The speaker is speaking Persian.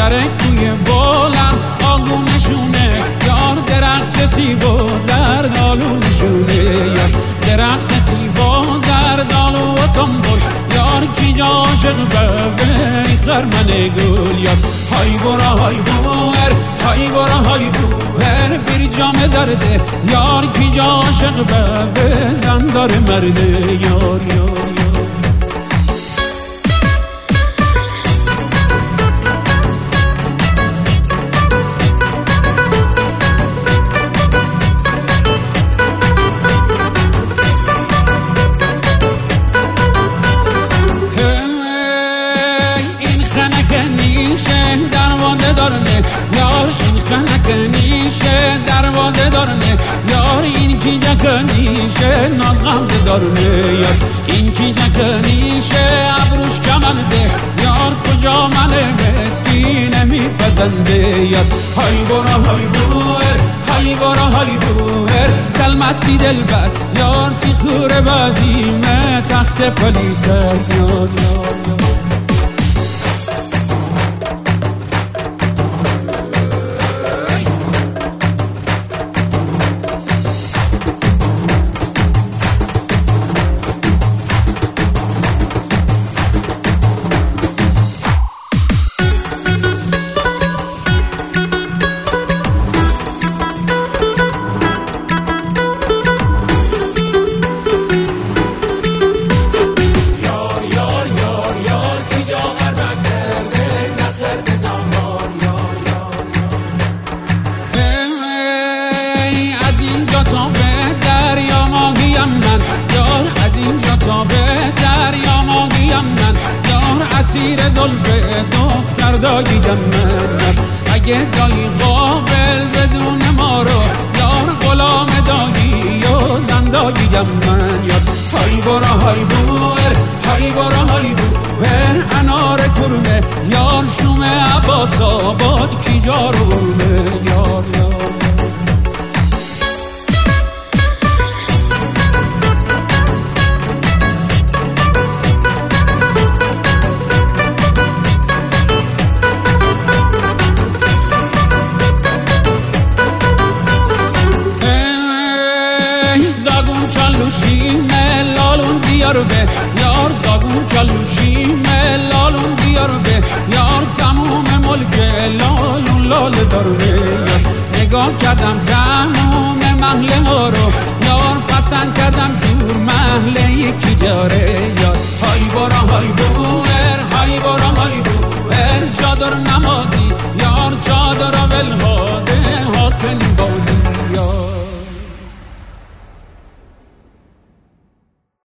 سر کوی بلند آگونشونه، یار درخت سیب و زردالو نشونه، یار درخت سیب و زردالو و سنبول، یار کی جا عاشق به خرمن گل، یار های برا های بوهر، های برا های بوهر، بیر جام زرده، یار کی جا عاشق به زندار مرده، یار یار دروازه دارنه یار، این خنک نیشه دروازه دارنه یار، این کی جکنیشه ناز غمزه دارنه یار، این کی جکنیشه ابروش کمنده یار، کجا من مسکین میپسنده یار، های برا های بوهر، های برا های بوهر، کلمسی دلبر یار، تی خور بدیمه تخت پلیسه یار یار یار. اینجا تا به دریا ماهیم من، یار اسیر زلف دختر داییدم من، اگه دایی قابل بدون ما رو یار غلام دایی و زنداییم من، یار های برا های بوهر، های برا های بوهر، انار کرمه یار شوم عباس آباد کی جارونه یار یار. زاگون چالوشی ملالون دیار به یار، زاگون چالوشی ملالون دیار به یار، تموم ملک لالون لال زارونه یار، نگاه کردم تموم محله ها رو یار، پسند کردم جور محله یکی جاره یار، های برا های بوهر، های برا های بوهر، چادر نمازی یار چادر ولهاده هات